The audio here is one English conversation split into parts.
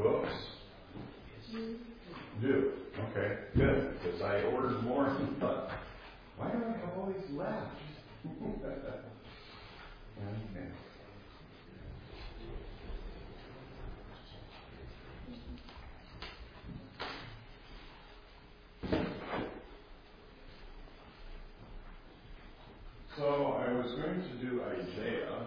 books? Do. Okay, good. Because I ordered more and thought, why do I have all these left? Okay. So I was going to do Isaiah.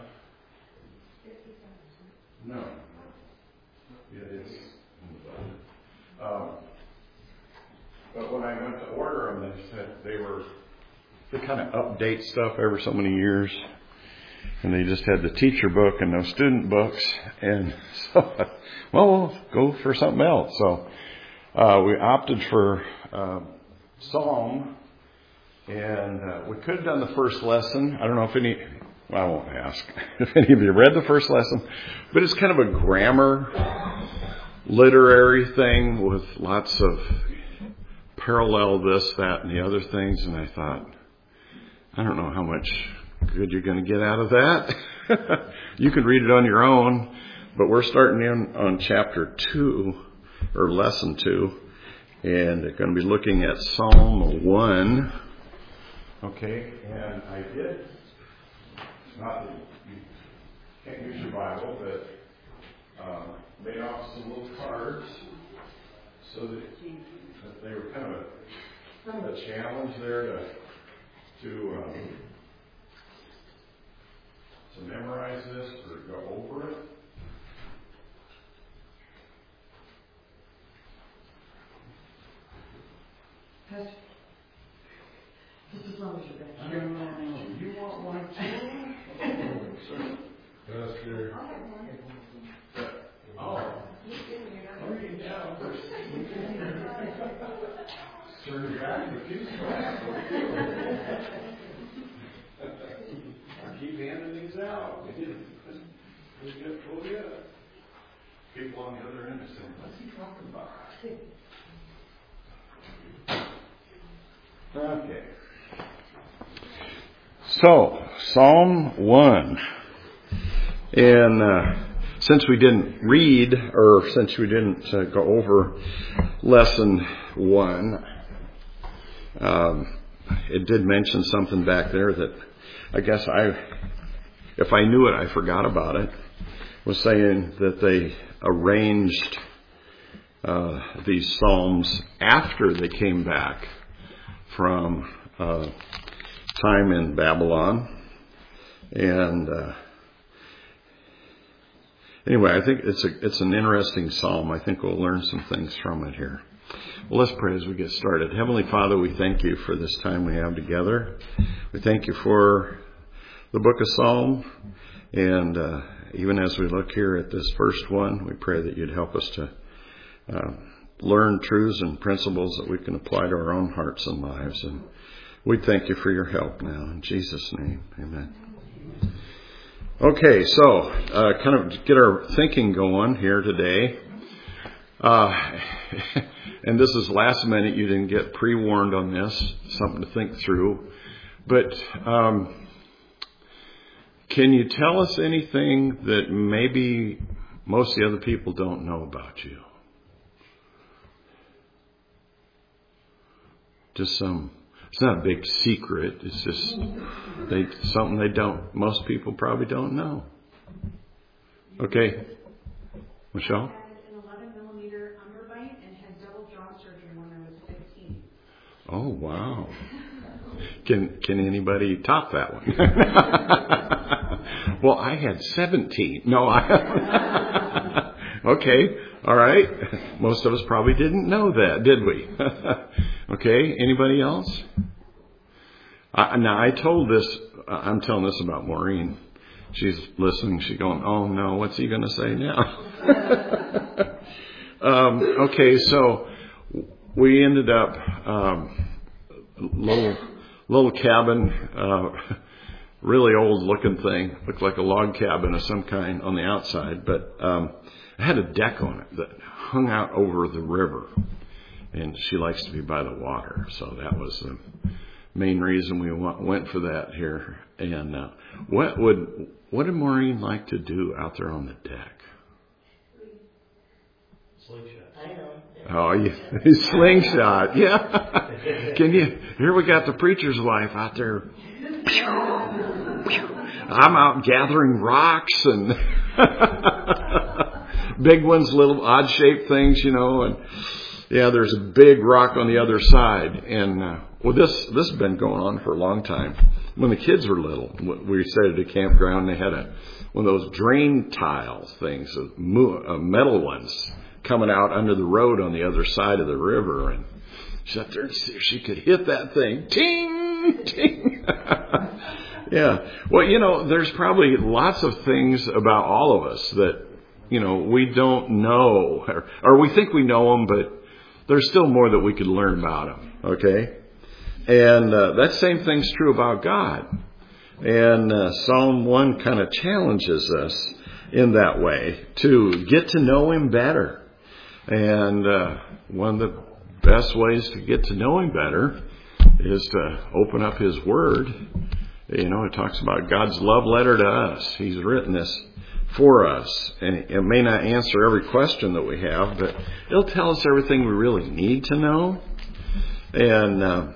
No. Yeah, it's in the budget. But when I went to order them, they said they kind of update stuff every so many years. And they just had the teacher book and no student books. And so, well, we'll go for something else. So we opted for Psalm. And we could have done the first lesson. I don't know if I won't ask if any of you read the first lesson. But it's kind of a grammar, literary thing with lots of parallel this, that, and the other things. And I thought, I don't know how much good you're going to get out of that. You can read it on your own. But we're starting in on chapter 2, or lesson 2. And we're going to be looking at Psalm 1. Okay, and I did, not that you can't use your Bible, but made off some little cards so that they were kind of a challenge there to memorize this or go over it. Just as long as you're back here. You want one too? Pastor. Oh. Hurry down. Turn your back to keep keep handing these out. We get pulled in. People on the other end are saying, what's he talking about? Okay. So, Psalm 1. And since we didn't read, or since we didn't go over lesson 1, it did mention something back there that I guess if I knew it, I forgot about it. Was saying that they arranged these psalms after they came back from time in Babylon. And anyway, I think it's an interesting psalm. I think we'll learn some things from it here. Well, let's pray as we get started. Heavenly Father, we thank you for this time we have together. We thank you for the book of Psalm. And even as we look here at this first one, we pray that you'd help us to learn truths and principles that we can apply to our own hearts and lives. And we thank you for your help now. In Jesus' name, amen. Okay, so kind of get our thinking going here today. And this is last minute. You didn't get pre-warned on this. Something to think through. But can you tell us anything that maybe most of the other people don't know about you? Just it's not a big secret. It's just something most people probably don't know. Okay. Michelle? I had an 11mm underbite and had double jaw surgery when I was 15. Oh, wow. Can anybody top that one? Well, I had 17. No, okay. All right. Most of us probably didn't know that, did we? Okay. Anybody else? Now, I told this, I'm telling this about Maureen. She's listening. She's going, oh, no, what's he going to say now? Okay, so we ended up little cabin, really old looking thing, looked like a log cabin of some kind on the outside, but it had a deck on it that hung out over the river, and she likes to be by the water, so that was the main reason we went for that here. And what did Maureen like to do out there on the deck? I know. Oh, yeah. Slingshot. Yeah. Here we got the preacher's wife out there. I'm out gathering rocks and big ones, little odd shaped things, and yeah, there's a big rock on the other side. And, this has been going on for a long time. When the kids were little, we stayed at a campground, they had one of those drain tiles things, metal ones, coming out under the road on the other side of the river. And she sat there and see if she could hit that thing. Ting! Ting! Yeah. Well, there's probably lots of things about all of us that, we don't know. Or we think we know them, but there's still more that we could learn about them. Okay? And that same thing's true about God. And Psalm 1 kind of challenges us in that way to get to know Him better. And one of the best ways to get to know Him better is to open up His Word. It talks about God's love letter to us. He's written this for us. And it may not answer every question that we have, but it'll tell us everything we really need to know. And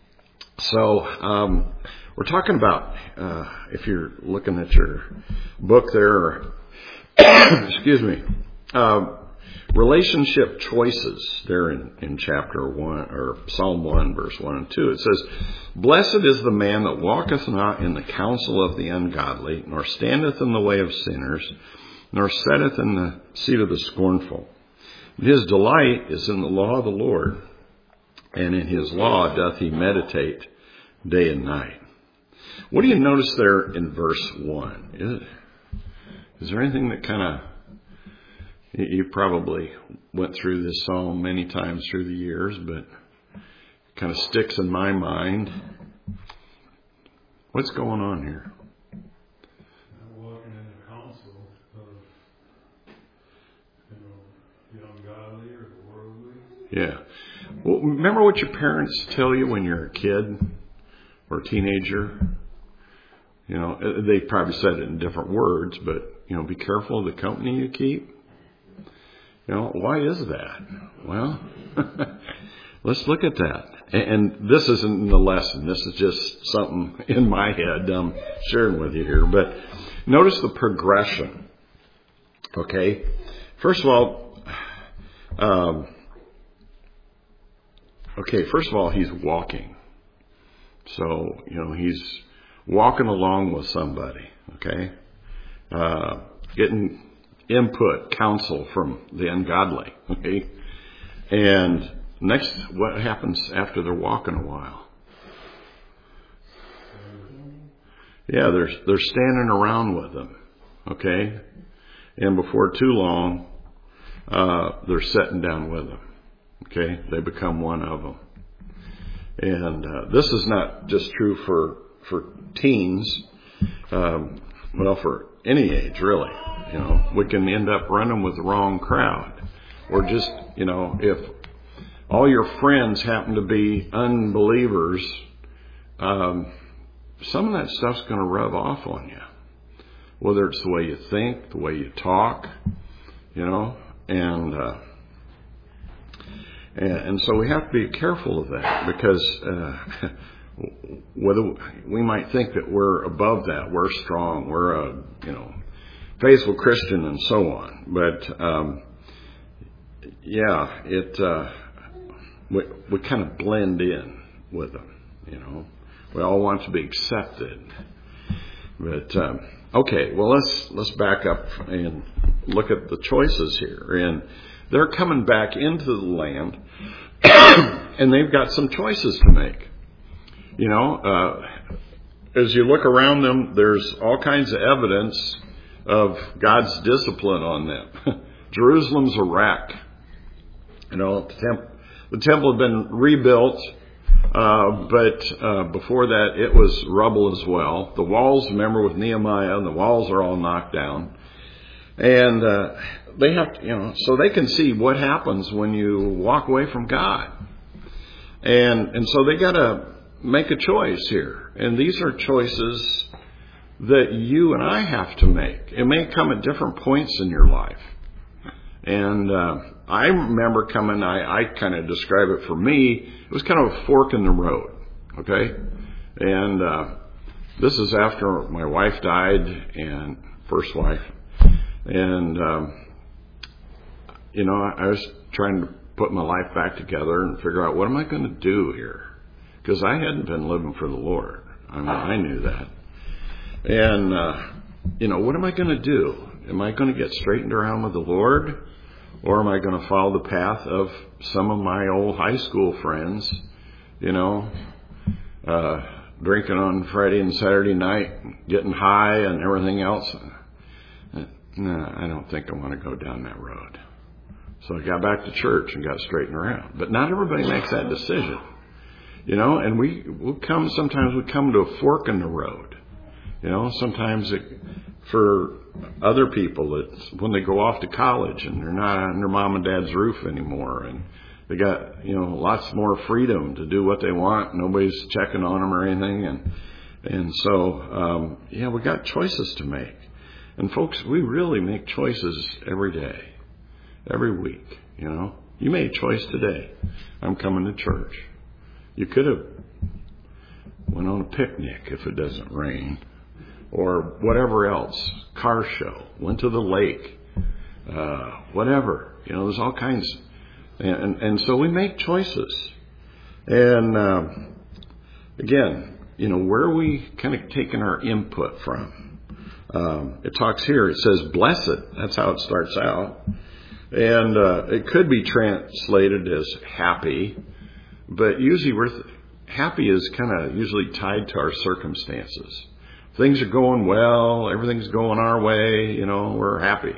so we're talking about, if you're looking at your book there, excuse me, relationship choices there in chapter 1 or Psalm 1 verse 1 and 2. It says, "Blessed is the man that walketh not in the counsel of the ungodly, nor standeth in the way of sinners, nor sitteth in the seat of the scornful. His delight is in the law of the Lord, and in His law doth he meditate day and night." What do you notice there in verse 1? Is there anything that kind of, you probably went through this psalm many times through the years, but kind of sticks in my mind? What's going on here? I'm walking in the counsel of, the ungodly or the worldly. Yeah. Well, remember what your parents tell you when you're a kid or a teenager? They probably said it in different words, but, be careful of the company you keep. Why is that? Well, let's look at that. And this isn't the lesson. This is just something in my head I'm sharing with you here. But notice the progression. Okay. First of all, he's walking. So, he's walking along with somebody. Okay. Getting input, counsel from the ungodly. Okay. And next, what happens after they're walking a while? Yeah, they're standing around with them. Okay. And before too long, they're sitting down with them. Okay. They become one of them. And this is not just true for teens. For any age, really. We can end up running with the wrong crowd. Or just, if all your friends happen to be unbelievers, some of that stuff's going to rub off on you. Whether it's the way you think, the way you talk, and so we have to be careful of that, because whether we might think that we're above that, we're strong, we're a faithful Christian and so on, but we kind of blend in with them. We all want to be accepted, but okay. Well, let's back up and look at the choices here, and they're coming back into the land, and they've got some choices to make. As you look around them, there's all kinds of evidence of God's discipline on them. Jerusalem's a wreck. The temple had been rebuilt, but before that it was rubble as well. The walls, remember with Nehemiah, the walls are all knocked down. And they have to, so they can see what happens when you walk away from God. And so they got to make a choice here. And these are choices that you and I have to make. It may come at different points in your life. And I remember coming, I kind of describe it for me, it was kind of a fork in the road, okay? And this is after my wife died, and first wife. And, I was trying to put my life back together and figure out, what am I going to do here? Because I hadn't been living for the Lord. I knew that. And, what am I going to do? Am I going to get straightened around with the Lord? Or am I going to follow the path of some of my old high school friends, drinking on Friday and Saturday night, getting high and everything else? No, I don't think I want to go down that road. So I got back to church and got straightened around. But not everybody makes that decision. And sometimes we come to a fork in the road. Sometimes for other people, it's when they go off to college and they're not under mom and dad's roof anymore, and they got, lots more freedom to do what they want. Nobody's checking on them or anything. And so, we got choices to make. And folks, we really make choices every day, every week, You made a choice today. I'm coming to church. You could have went on a picnic if it doesn't rain, or whatever else, car show, went to the lake, whatever. There's all kinds. And so we make choices. And again, where are we kind of taking our input from? It talks here, it says blessed. That's how it starts out. And it could be translated as happy, but usually happy is kind of usually tied to our circumstances. Things are going well, everything's going our way, we're happy.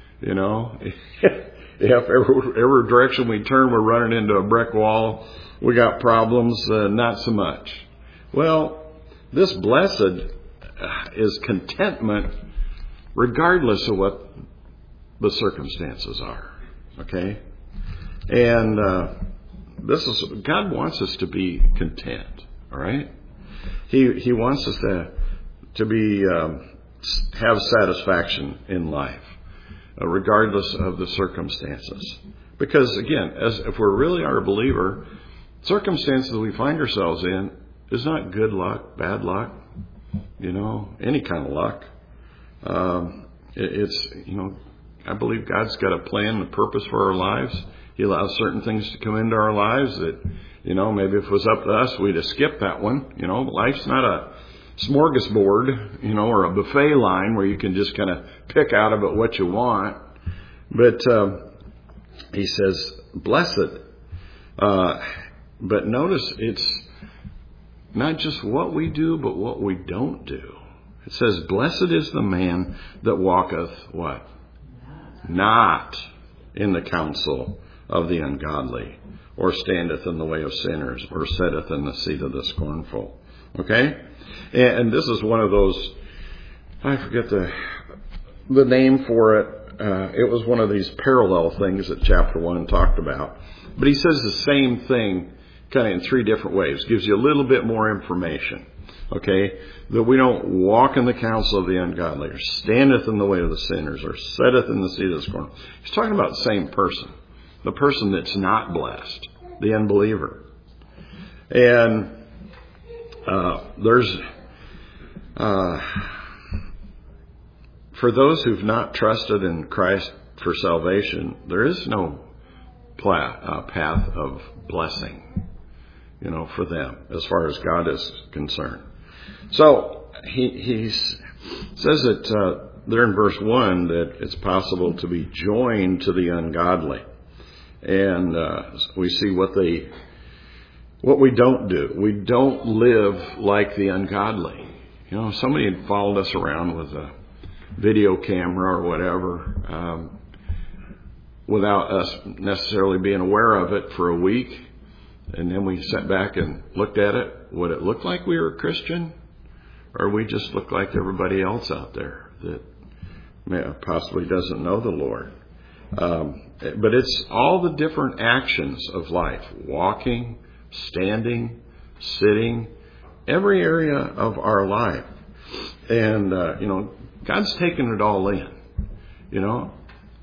If every direction we turn, we're running into a brick wall, we got problems, not so much. Well, this blessed is contentment regardless of what the circumstances are. Okay? And God wants us to be content. All right? He wants us to be have satisfaction in life, regardless of the circumstances. Because again, if we're really a believer, circumstances we find ourselves in is not good luck, bad luck, any kind of luck. It's I believe God's got a plan and a purpose for our lives. He allows certain things to come into our lives that, maybe if it was up to us, we'd have skipped that one. Life's not a smorgasbord, or a buffet line where you can just kind of pick out of it what you want. But he says, blessed. But notice it's not just what we do, but what we don't do. It says, blessed is the man that walketh what? Not in the counsel of the ungodly, or standeth in the way of sinners, or sitteth in the seat of the scornful. Okay? And this is one of those, I forget the name for it. It was one of these parallel things that chapter 1 talked about. But he says the same thing kind of in three different ways. Gives you a little bit more information. Okay? That we don't walk in the counsel of the ungodly, or standeth in the way of the sinners, or sitteth in the seat of the scornful. He's talking about the same person. The person that's not blessed. The unbeliever. And there's for those who've not trusted in Christ for salvation, there is no path of blessing, for them as far as God is concerned. So he says that there in verse 1 that it's possible to be joined to the ungodly, and we see what we don't do. We don't live like the ungodly. If somebody had followed us around with a video camera or whatever, without us necessarily being aware of it for a week, and then we sat back and looked at it, would it look like we were a Christian? Or we just look like everybody else out there that possibly doesn't know the Lord? But it's all the different actions of life. Walking, standing, sitting, every area of our life. And, God's taken it all in.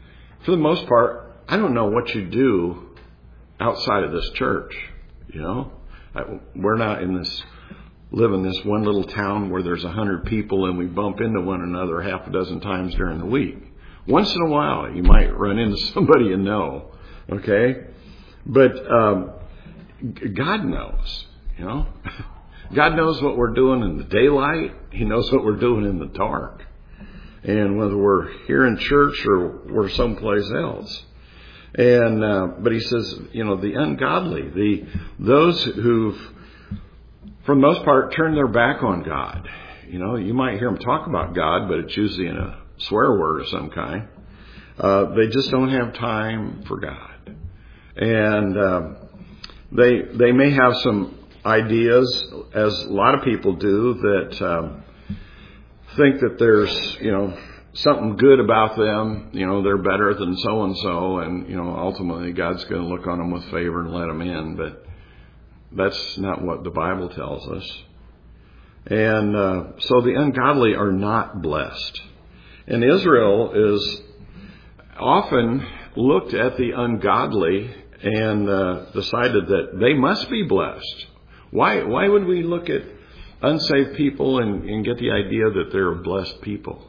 for the most part, I don't know what you do outside of this church. You know, we're not live in this one little town where there's 100 people and we bump into one another half a dozen times during the week. Once in a while, you might run into somebody you know, okay? But God knows, you know. God knows what we're doing in the daylight. He knows what we're doing in the dark. And whether we're here in church or we're someplace else. And but he says, you know, the ungodly, those who've, for the most part, turned their back on God. You know, you might hear them talk about God, but it's usually in a swear word of some kind. They just don't have time for God. And they may have some ideas, as a lot of people do, that think that there's, you know, something good about them. You know, they're better than so-and-so, and, you know, ultimately God's going to look on them with favor and let them in. But that's not what the Bible tells us. And so the ungodly are not blessed. And Israel is often looked at the ungodly and decided that they must be blessed. Why would we look at unsaved people and get the idea that they're a blessed people?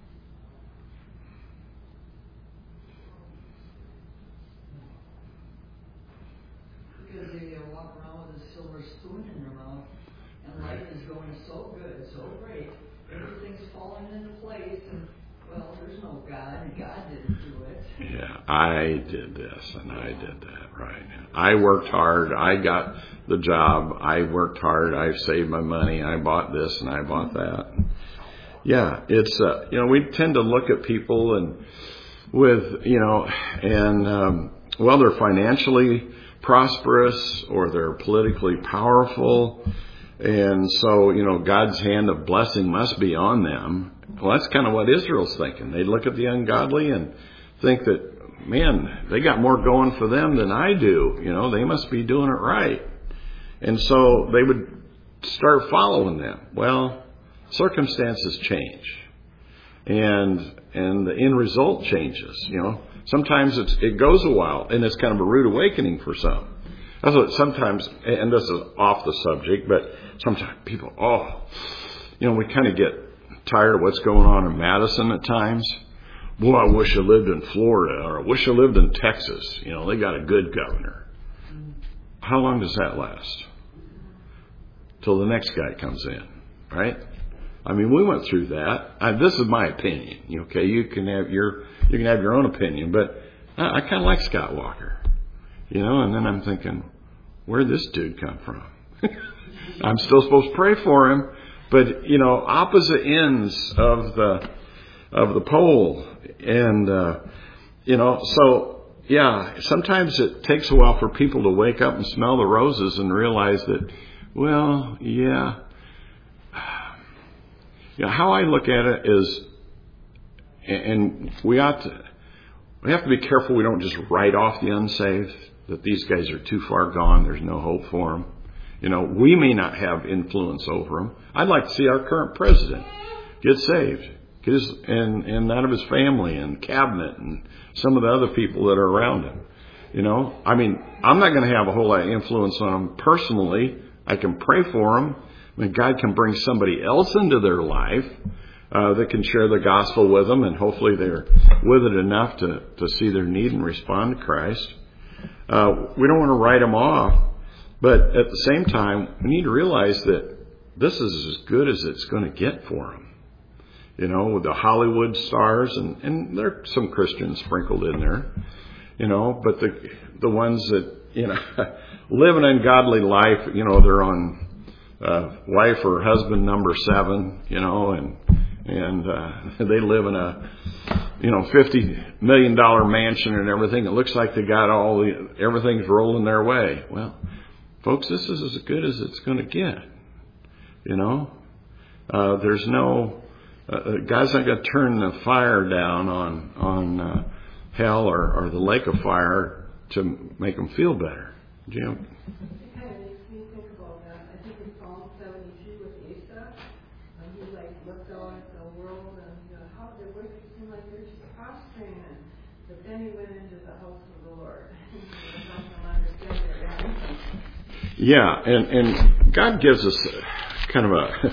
Because they walk around with a silver spoon in their mouth, and life is going so good, so great. Everything's falling into place, and, well, there's no God, and God didn't do it. Yeah, I did this and I did that, right. I worked hard. I got the job. I worked hard. I saved my money. I bought this and I bought that. Yeah, it's, you know, we tend to look at people and with, you know, and, well, they're financially prosperous or they're politically powerful. And so, you know, God's hand of blessing must be on them. Well, that's kind of what Israel's thinking. They look at the ungodly and think that, man, they got more going for them than I do. You know, they must be doing it right. And so they would start following them. Well, circumstances change. And the end result changes, you know. Sometimes it goes a while, and it's kind of a rude awakening for some. That's what sometimes, and this is off the subject, but sometimes people, you know, we kind of get tired of what's going on in Madison at times. Boy, I wish I lived in Florida, or I wish I lived in Texas. You know, they got a good governor. How long does that last? Till the next guy comes in, right? I mean, we went through that. This is my opinion. Okay, you can have your own opinion, but I kind of like Scott Walker, you know. And then I'm thinking, where'd this dude come from? I'm still supposed to pray for him, but you know, opposite ends of the pole. And, you know, so, yeah, sometimes it takes a while for people to wake up and smell the roses and realize that, well, yeah. You know, how I look at it is, and we have to be careful we don't just write off the unsaved, that these guys are too far gone, there's no hope for them. You know, we may not have influence over them. I'd like to see our current president get saved. And that of his family and cabinet and some of the other people that are around him. You know, I mean, I'm not going to have a whole lot of influence on them personally. I can pray for them. I mean, God can bring somebody else into their life that can share the gospel with them, and hopefully they're with it enough to see their need and respond to Christ. We don't want to write them off, but at the same time, we need to realize that this is as good as it's going to get for them. You know, with the Hollywood stars, and there are some Christians sprinkled in there, you know, but the ones that, you know, live an ungodly life, you know, they're on wife or husband number 7, you know, and they live in a, you know, $50 million mansion and everything. It looks like they got everything's rolling their way. Well, folks, this is as good as it's going to get, you know. There's no... God's not going to turn the fire down on hell or the lake of fire to make them feel better. Jim? It kind of makes me think about that. I think in Psalm 72 with Asa, he looked out at the world and how the wicked seem like they're just prospering, but then he Lord. I don't understand it. Yeah, and God gives us kind of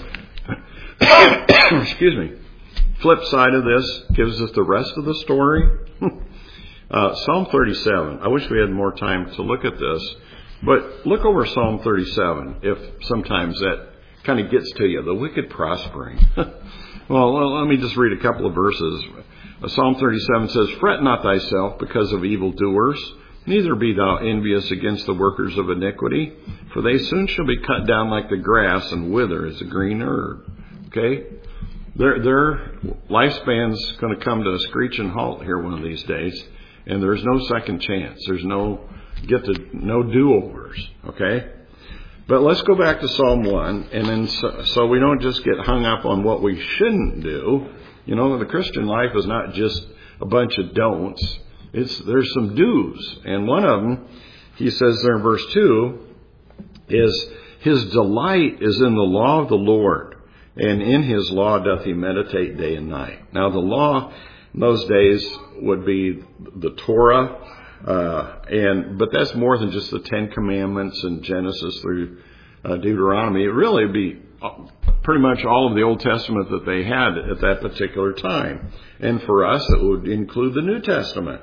a, excuse me, flip side of this, gives us the rest of the story. Psalm 37. I wish we had more time to look at this, but look over Psalm 37 if sometimes that kind of gets to you, the wicked prospering. Well, let me just read a couple of verses. Psalm 37 says, "Fret not thyself because of evildoers, neither be thou envious against the workers of iniquity, for they soon shall be cut down like the grass and wither as a green herb." Okay? Their lifespan's going to come to a screeching halt here one of these days, and there's no second chance. There's no do-overs. Okay? But let's go back to Psalm 1, and then so we don't just get hung up on what we shouldn't do. You know, the Christian life is not just a bunch of don'ts. There's some do's. And one of them, he says there in verse 2, is his delight is in the law of the Lord, and in his law doth he meditate day and night. Now the law in those days would be the Torah, but that's more than just the Ten Commandments in Genesis through Deuteronomy. It really would be pretty much all of the Old Testament that they had at that particular time. And for us, it would include the New Testament.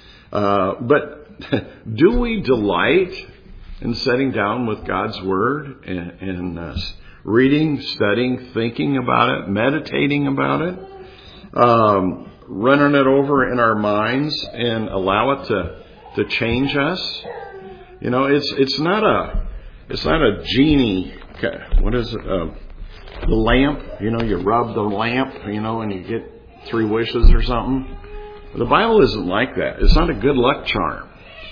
But do we delight in sitting down with God's Word and reading, studying, thinking about it, meditating about it, running it over in our minds and allow it to change us? You know, it's not a genie. What is it? The lamp. You know, you rub the lamp, and you get 3 wishes or something. The Bible isn't like that. It's not a good luck charm.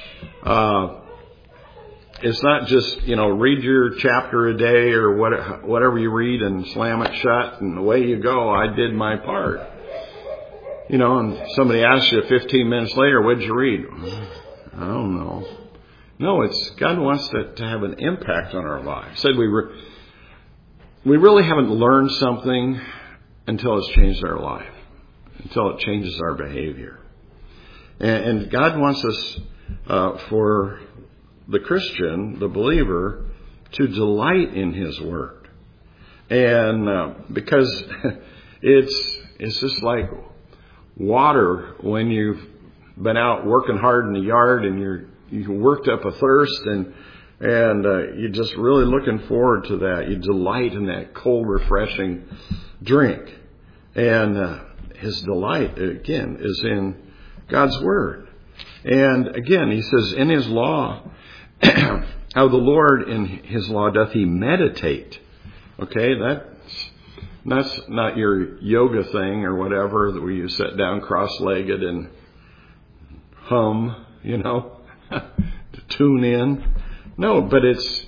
It's not just, read your chapter a day or whatever you read and slam it shut and away you go. I did my part. And somebody asks you 15 minutes later, what did you read? I don't know. No, God wants to have an impact on our lives. Said we really haven't learned something until it's changed our life, until it changes our behavior. And God wants us, for the Christian, the believer, to delight in His Word. And because it's just like water when you've been out working hard in the yard and you worked up a thirst and you're just really looking forward to that. You delight in that cold, refreshing drink. And His delight, again, is in God's Word. And again, He says, in His law, how the Lord in His law doth He meditate. Okay, that's not your yoga thing or whatever, where you sit down cross-legged and hum, to tune in. No, but it's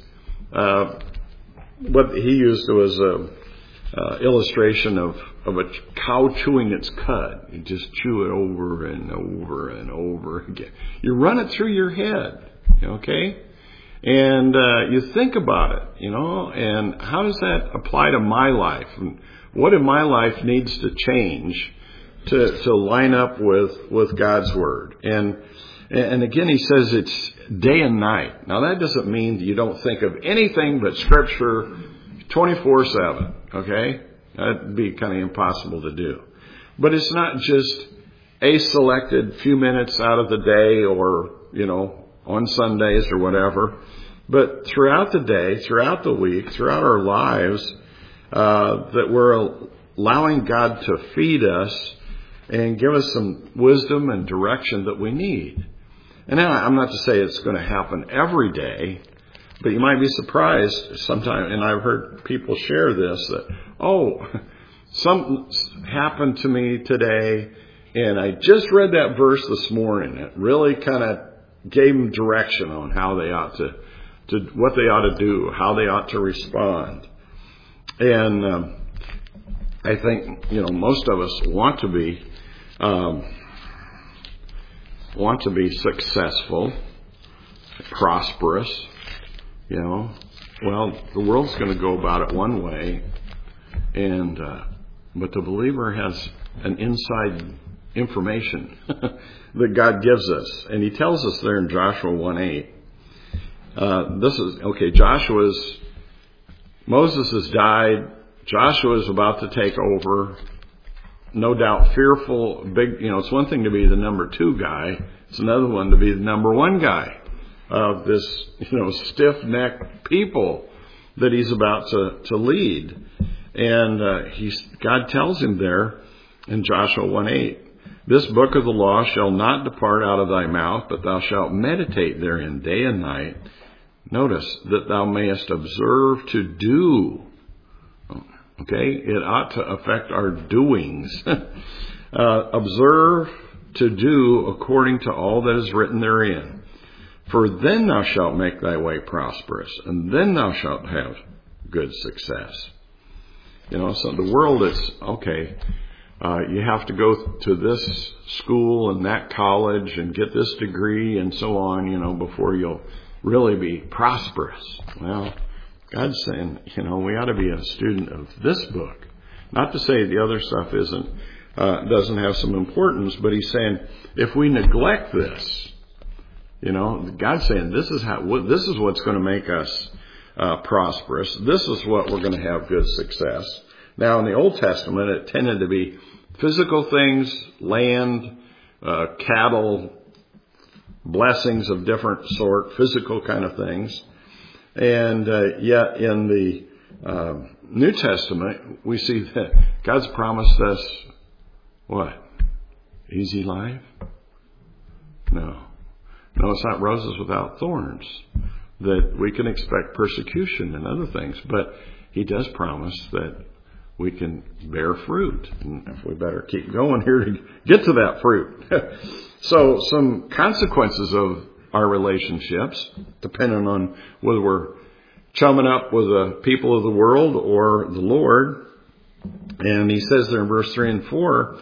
what he used was a illustration of a cow chewing its cud. You just chew it over and over and over again. You run it through your head, okay? And you think about it, and how does that apply to my life? And what in my life needs to change to line up with God's Word? And again, he says it's day and night. Now, that doesn't mean you don't think of anything but Scripture 24/7, okay? That'd be kind of impossible to do. But it's not just a selected few minutes out of the day or, on Sundays or whatever. But throughout the day, throughout the week, throughout our lives, that we're allowing God to feed us and give us some wisdom and direction that we need. And now, I'm not to say it's going to happen every day, but you might be surprised sometimes, and I've heard people share this, that, something happened to me today, and I just read that verse this morning. It really kind of gave them direction on how they ought to what they ought to do, how they ought to respond. And I think, most of us want to be successful, prosperous, Well, the world's going to go about it one way, but the believer has an inside information that God gives us. And he tells us there in Joshua 1:8. Moses has died. Joshua is about to take over. No doubt fearful, big, it's one thing to be the number 2 guy. It's another one to be the number 1 guy of this, stiff-necked people that he's about to lead. And God tells him there in Joshua 1:8, this book of the law shall not depart out of thy mouth, but thou shalt meditate therein day and night. Notice that thou mayest observe to do. Okay, it ought to affect our doings. Observe to do according to all that is written therein. For then thou shalt make thy way prosperous, and then thou shalt have good success. So the world is, you have to go to this school and that college and get this degree and so on, before you'll really be prosperous. Well, God's saying, we ought to be a student of this book. Not to say the other stuff doesn't have some importance, but he's saying if we neglect this, God's saying this is what's going to make us prosperous. This is what we're going to have good success. Now, in the Old Testament, it tended to be physical things, land, cattle, blessings of different sort, physical kind of things. And yet in the New Testament, we see that God's promised us what? Easy life? No, it's not roses without thorns. That we can expect persecution and other things, but he does promise that we can bear fruit. And if we better keep going here to get to that fruit. So some consequences of our relationships, depending on whether we're chumming up with the people of the world or the Lord. And he says there in verse 3 and 4,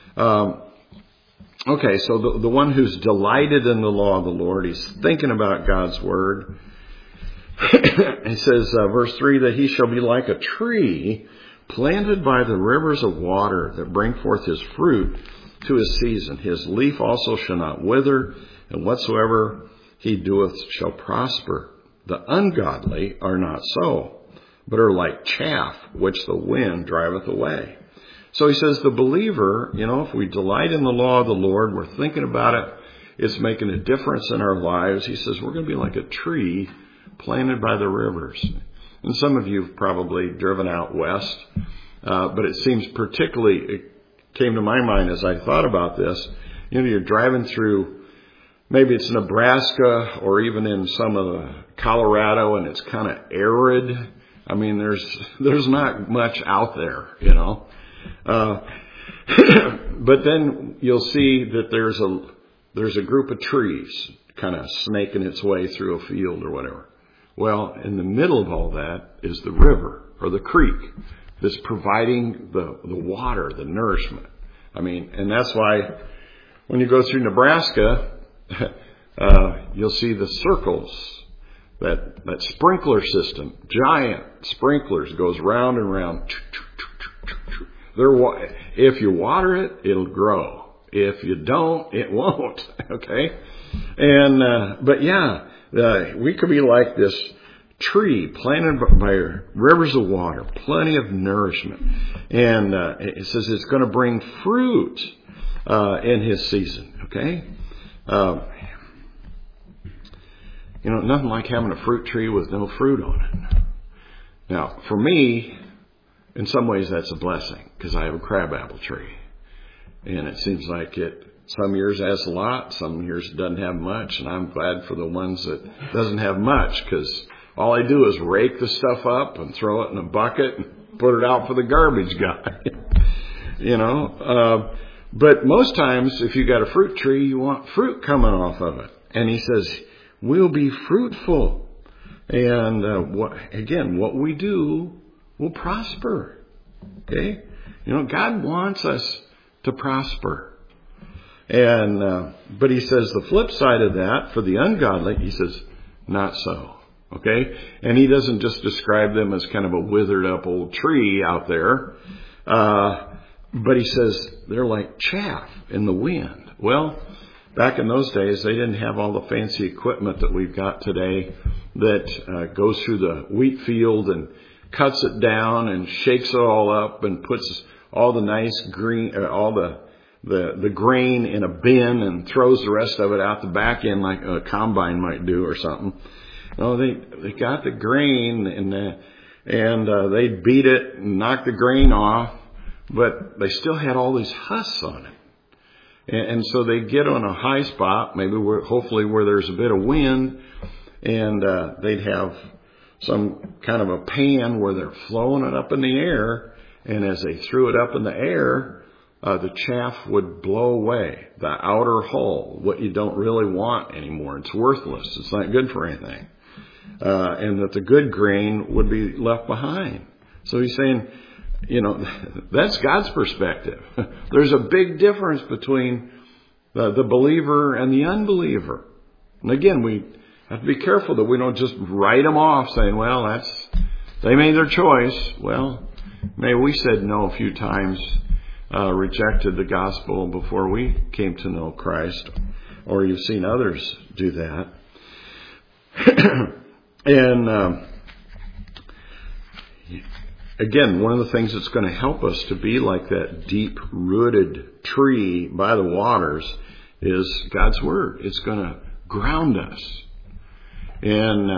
so the one who's delighted in the law of the Lord, he's thinking about God's word. He says, verse 3, that he shall be like a tree planted by the rivers of water that bring forth his fruit to his season. His leaf also shall not wither, and whatsoever he doeth shall prosper. The ungodly are not so, but are like chaff which the wind driveth away. So he says the believer, if we delight in the law of the Lord, we're thinking about it, it's making a difference in our lives. He says we're going to be like a tree planted by the rivers. And some of you have probably driven out west, but it seems it came to my mind as I thought about this. You're driving through, maybe it's Nebraska or even in some of the Colorado, and it's kind of arid. I mean, there's not much out there, but then you'll see that there's a group of trees kind of snaking its way through a field or whatever. Well, in the middle of all that is the river or the creek that's providing the water, the nourishment. I mean, and that's why when you go through Nebraska, you'll see the circles, that sprinkler system, giant sprinklers, goes round and round. If you water it, it'll grow. If you don't, it won't. Okay? And, but yeah, we could be like this tree planted by rivers of water, plenty of nourishment. And it says it's going to bring fruit in his season. Okay? Nothing like having a fruit tree with no fruit on it. Now, for me, in some ways that's a blessing because I have a crabapple tree. And it seems like some years has a lot, some years it doesn't have much, and I'm glad for the ones that doesn't have much because all I do is rake the stuff up and throw it in a bucket and put it out for the garbage guy. But most times if you got a fruit tree, you want fruit coming off of it. And he says, we'll be fruitful. And what we do will prosper. Okay? God wants us to prosper. And but he says the flip side of that, for the ungodly, he says, not so. Okay? And he doesn't just describe them as kind of a withered up old tree out there. But he says they're like chaff in the wind. Well, back in those days, they didn't have all the fancy equipment that we've got today that goes through the wheat field and cuts it down and shakes it all up and puts all the nice green, all the grain in a bin and throws the rest of it out the back end like a combine might do or something. No, they got the grain and they beat it and knock the grain off, but they still had all these husks on it. And so they get on a high spot, maybe hopefully where there's a bit of wind, and they'd have some kind of a pan where they're flowing it up in the air, and as they threw it up in the air, the chaff would blow away, the outer hull, what you don't really want anymore. It's worthless. It's not good for anything. And that the good grain would be left behind. So he's saying, that's God's perspective. There's a big difference between the believer and the unbeliever. And again, we have to be careful that we don't just write them off saying, well, they made their choice. Well, maybe we said no a few times, rejected the gospel before we came to know Christ, or you've seen others do that. And again, one of the things that's going to help us to be like that deep-rooted tree by the waters is God's Word. It's going to ground us. And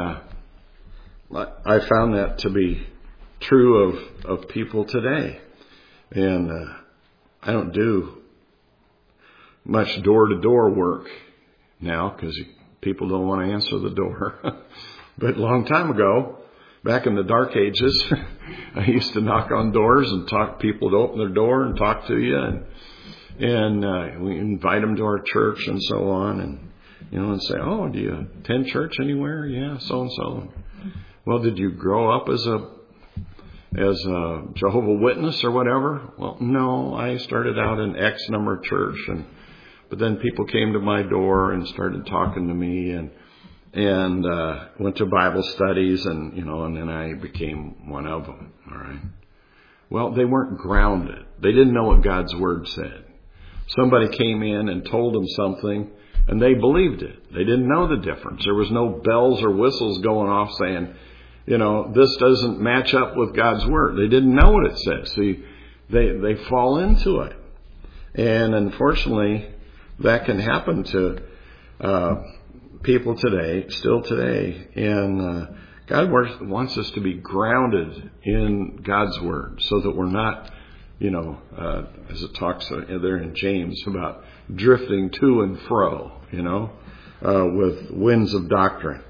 I found that to be true of people today. And I don't do much door-to-door work now because people don't want to answer the door. But a long time ago, back in the dark ages, I used to knock on doors and talk people to open their door and talk to you. And we invite them to our church and so on. And say, oh, do you attend church anywhere? Yeah, so-and-so. Well, did you grow up as a Jehovah's Witness or whatever? Well, no, I started out in X number church. But then people came to my door and started talking to me and went to Bible studies and then I became one of them. All right. Well, they weren't grounded. They didn't know what God's Word said. Somebody came in and told them something and they believed it. They didn't know the difference. There was no bells or whistles going off saying, this doesn't match up with God's Word. They didn't know what it says. See, they fall into it. And unfortunately, that can happen to people today, still today. And God wants us to be grounded in God's Word so that we're not, as it talks there in James about drifting to and fro, with winds of doctrine.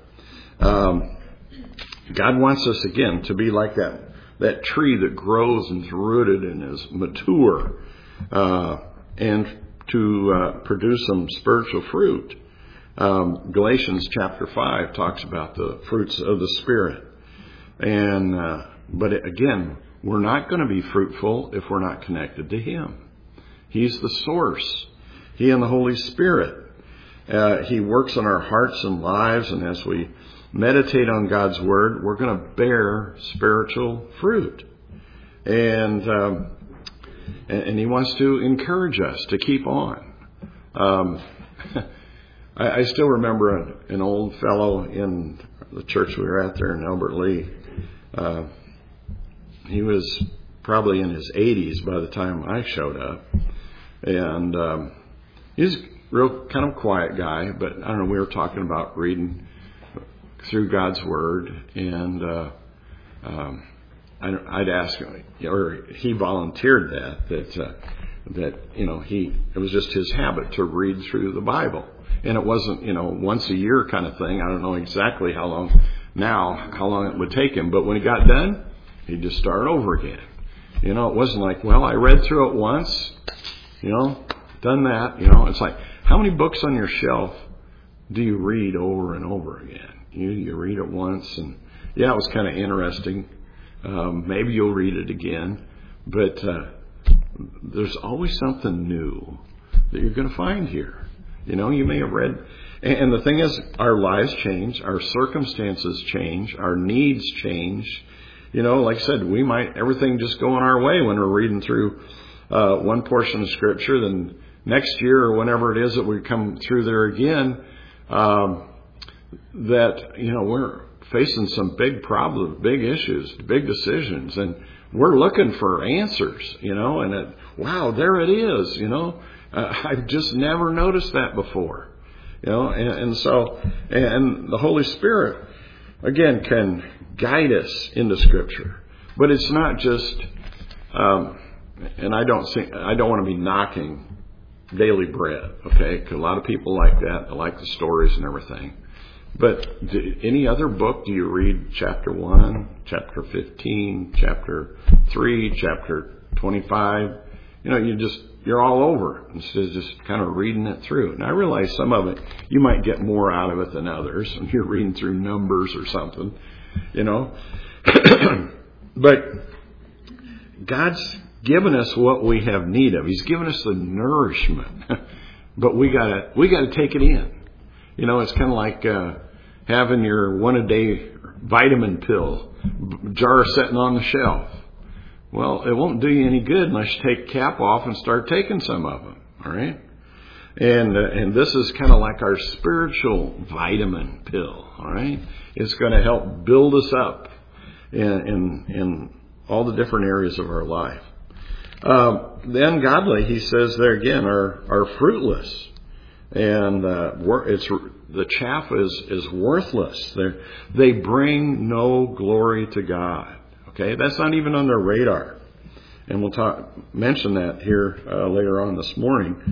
God wants us, again, to be like that tree that grows and is rooted and is mature, and to produce some spiritual fruit. Galatians chapter 5 talks about the fruits of the Spirit. But again, we're not going to be fruitful if we're not connected to Him. He's the source. He and the Holy Spirit. He works in our hearts and lives, and as we meditate on God's Word, we're going to bear spiritual fruit. And He wants to encourage us to keep on. I still remember an old fellow in the church we were at there in Albert Lee. He was probably in his 80s by the time I showed up. And he was a real kind of quiet guy, but I don't know, we were talking about reading through God's Word, and I'd ask him, or he volunteered that it was just his habit to read through the Bible. And it wasn't, once a year kind of thing. I don't know exactly how long it would take him. But when he got done, he'd just start over again. It wasn't like, well, I read through it once, done that. It's like, how many books on your shelf do you read over and over again? You read it once, and yeah, it was kind of interesting. Maybe you'll read it again. But there's always something new that you're going to find here. You may have read, and the thing is, our lives change, our circumstances change, our needs change. Like I said, we might everything just going our way when we're reading through one portion of Scripture, then next year or whenever it is that we come through there again, that, we're facing some big problems, big issues, big decisions, and we're looking for answers, and wow, there it is, I've just never noticed that before, and so the Holy Spirit, again, can guide us into Scripture. But it's not just, and I don't want to be knocking Daily Bread, okay? 'Cause a lot of people like that. They like the stories and everything. But any other book, do you read chapter 1, chapter 15, chapter 3, chapter 25? You're all over instead of just kind of reading it through. And I realize some of it, you might get more out of it than others. And you're reading through Numbers or something, But God's given us what we have need of. He's given us the nourishment, but we gotta take it in. It's kind of like having your one-a-day vitamin pill jar sitting on the shelf. Well, it won't do you any good unless you take the cap off and start taking some of them. All right, and this is kind of like our spiritual vitamin pill. All right, it's going to help build us up in all the different areas of our life. The ungodly, he says there again, are fruitless, and the chaff is worthless. They bring no glory to God. Okay, that's not even on their radar, and we'll mention that here later on this morning.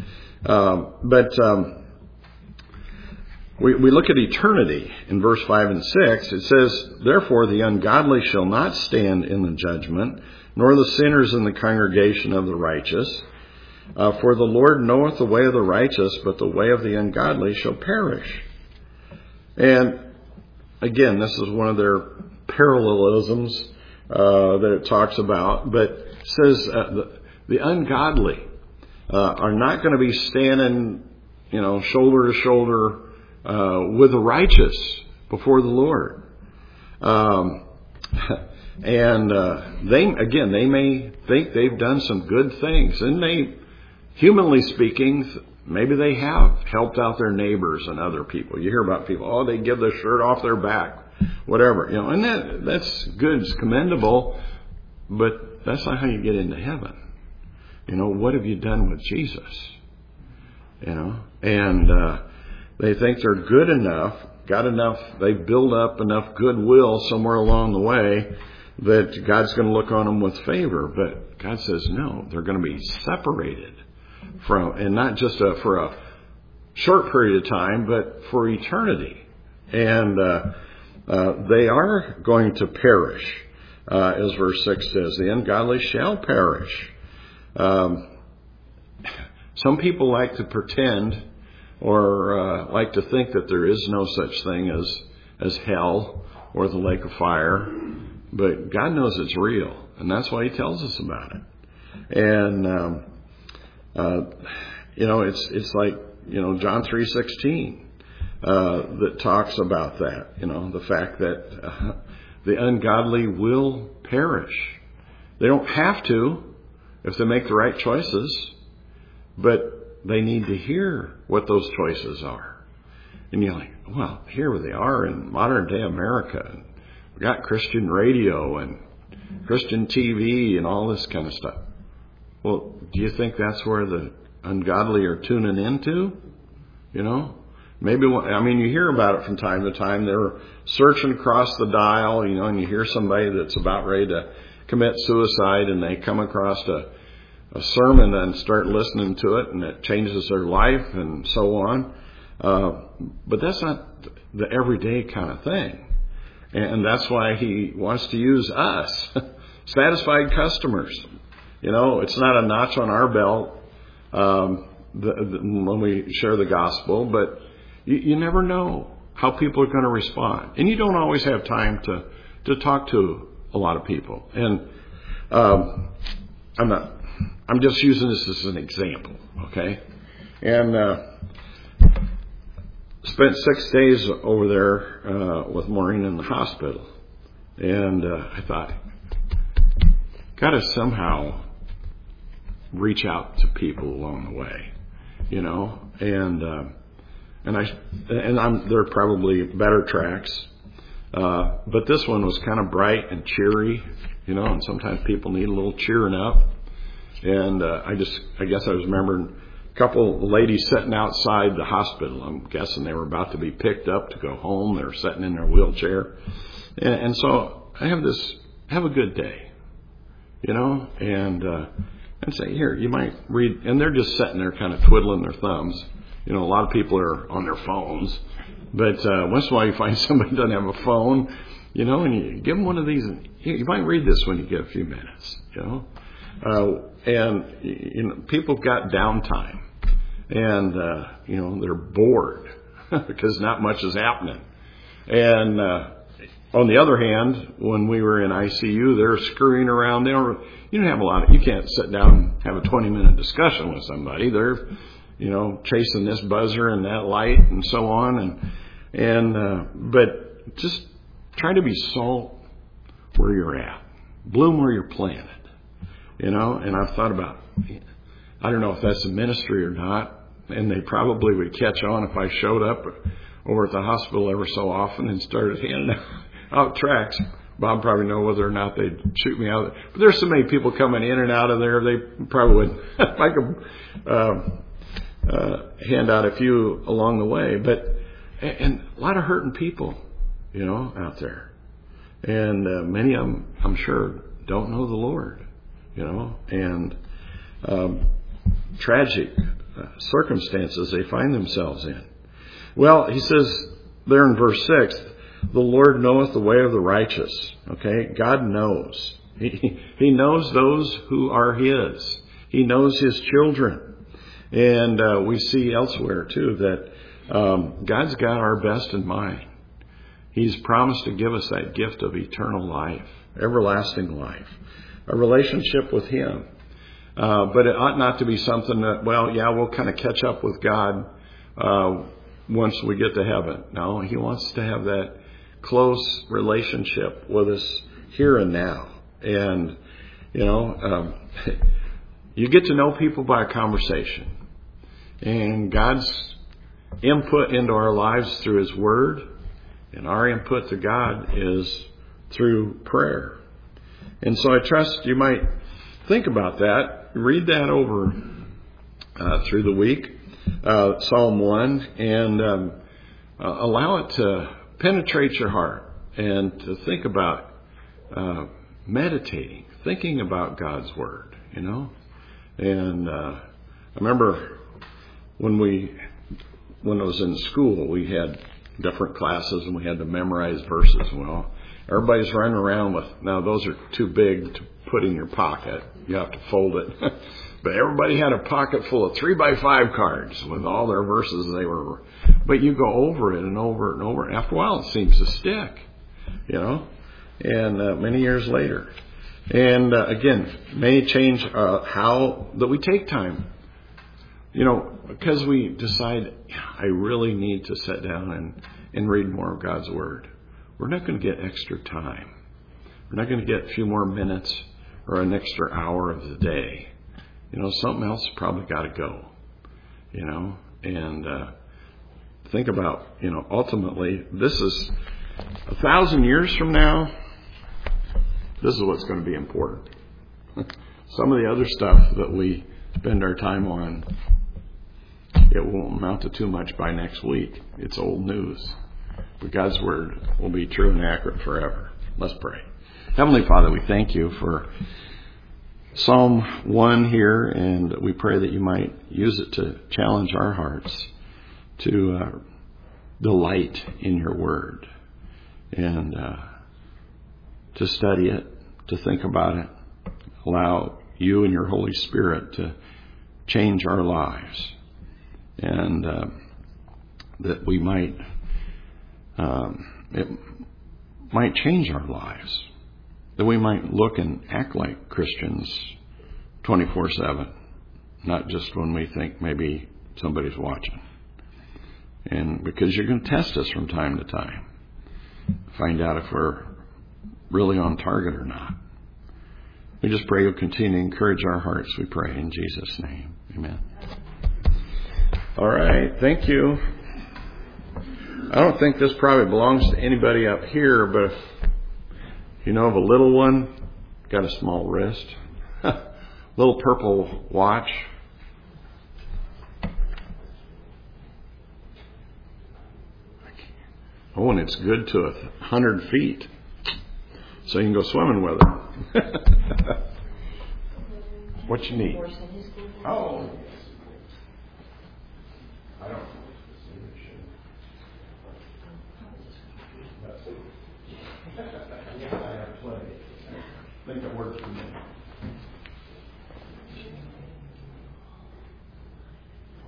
We look at eternity in verse 5 and 6. It says, "Therefore the ungodly shall not stand in the judgment, nor the sinners in the congregation of the righteous. For the Lord knoweth the way of the righteous, but the way of the ungodly shall perish." And again, this is one of their parallelisms that it talks about. But it says the ungodly are not going to be standing, shoulder to shoulder with the righteous before the Lord. And they may think they've done some good things, and they, humanly speaking, maybe they have helped out their neighbors and other people. You hear about people, they give their shirt off their back, whatever, and that's good, it's commendable, but that's not how you get into heaven. What have you done with Jesus? And they think they're good enough, got enough, they build up enough goodwill somewhere along the way that God's going to look on them with favor. But God says, no, they're going to be separated from, and not just for a short period of time, but for eternity. And they are going to perish, as verse 6 says, the ungodly shall perish. Some people like to pretend or like to think that there is no such thing as hell or the lake of fire, but God knows it's real, and that's why He tells us about it. And it's like John 3:16 that talks about that. The fact that the ungodly will perish. They don't have to if they make the right choices, but they need to hear what those choices are. And you're like, well, here they are in modern day America. We've got Christian radio and Christian TV and all this kind of stuff. Well, do you think that's where the ungodly are tuning into? Maybe, you hear about it from time to time. They're searching across the dial, and you hear somebody that's about ready to commit suicide, and they come across a sermon and start listening to it, and it changes their life and so on. But that's not the everyday kind of thing. And that's why He wants to use us, satisfied customers. It's not a notch on our belt when we share the gospel, but you never know how people are going to respond. And you don't always have time to talk to a lot of people. And I'm just using this as an example, okay? And spent 6 days over there with Maureen in the hospital. And I thought, got to somehow reach out to people along the way, you know, and there are probably better tracks, but this one was kind of bright and cheery, you know, and sometimes people need a little cheering up. And I guess I was remembering a couple of ladies sitting outside the hospital. I'm guessing they were about to be picked up to go home. They were sitting in their wheelchair, and so I have a good day, you know, and say, here, you might read, and they're just sitting there kind of twiddling their thumbs. You know, a lot of people are on their phones, but once in a while you find somebody who doesn't have a phone, you know, and you give them one of these, and you might read this when you get a few minutes, you know. And you know, people have got downtime, and you know, they're bored because not much is happening. And on the other hand, when we were in ICU, they're scurrying around. You can't sit down and have a 20-minute discussion with somebody. They're, you know, chasing this buzzer and that light and so on, but just try to be salt where you're at, bloom where you're planted. You know, and I've thought about, I don't know if that's a ministry or not, and they probably would catch on if I showed up over at the hospital ever so often and started handing out tracts. Bob probably know whether or not they'd shoot me out. But there's so many people coming in and out of there, they probably would, I could hand out a few along the way. And a lot of hurting people, you know, out there. And many of them, I'm sure, don't know the Lord. You know, and tragic circumstances they find themselves in. Well, he says there in verse 6, the Lord knoweth the way of the righteous. Okay, God knows. He knows those who are His. He knows His children. And we see elsewhere, too, that God's got our best in mind. He's promised to give us that gift of eternal life, everlasting life. A relationship with Him. But it ought not to be something that, we'll kind of catch up with God once we get to heaven. No, He wants to have that close relationship with us here and now. And, you know, you get to know people by a conversation. And God's input into our lives through His Word, and our input to God is through prayer. And so I trust you might think about that. Read that over through the week, Psalm 1, and allow it to penetrate your heart and to think about meditating, thinking about God's Word, you know. And I remember when I was in school, we had different classes and we had to memorize verses. Well, everybody's running around with, now those are too big to put in your pocket. You have to fold it. But everybody had a pocket full of 3x5 cards with all their verses but you go over it and over it and over it. After a while it seems to stick, you know, and many years later. And again, may change how that we take time. You know, because we decide, I really need to sit down and read more of God's Word. We're not going to get extra time. We're not going to get a few more minutes or an extra hour of the day. You know, something else probably got to go. You know, and think about, you know, ultimately, this is 1,000 years from now, this is what's going to be important. Some of the other stuff that we spend our time on, it won't amount to too much by next week. It's old news. But God's Word will be true and accurate forever. Let's pray. Heavenly Father, we thank You for Psalm 1 here, and we pray that You might use it to challenge our hearts to delight in Your Word and to study it, to think about it. Allow You and Your Holy Spirit to change our lives, and that we might it might change our lives, that we might look and act like Christians 24/7, not just when we think maybe somebody's watching. And because You're going to test us from time to time, find out if we're really on target or not. We just pray you'll continue to encourage our hearts, we pray in Jesus' name. Amen. All right, thank you. I don't think this probably belongs to anybody up here, but if you know of a little one, got a small wrist, little purple watch. Oh, and it's good to 100 feet. So you can go swimming with it. What you need? Oh. I don't know. Yeah, I have plenty. I think it works for me.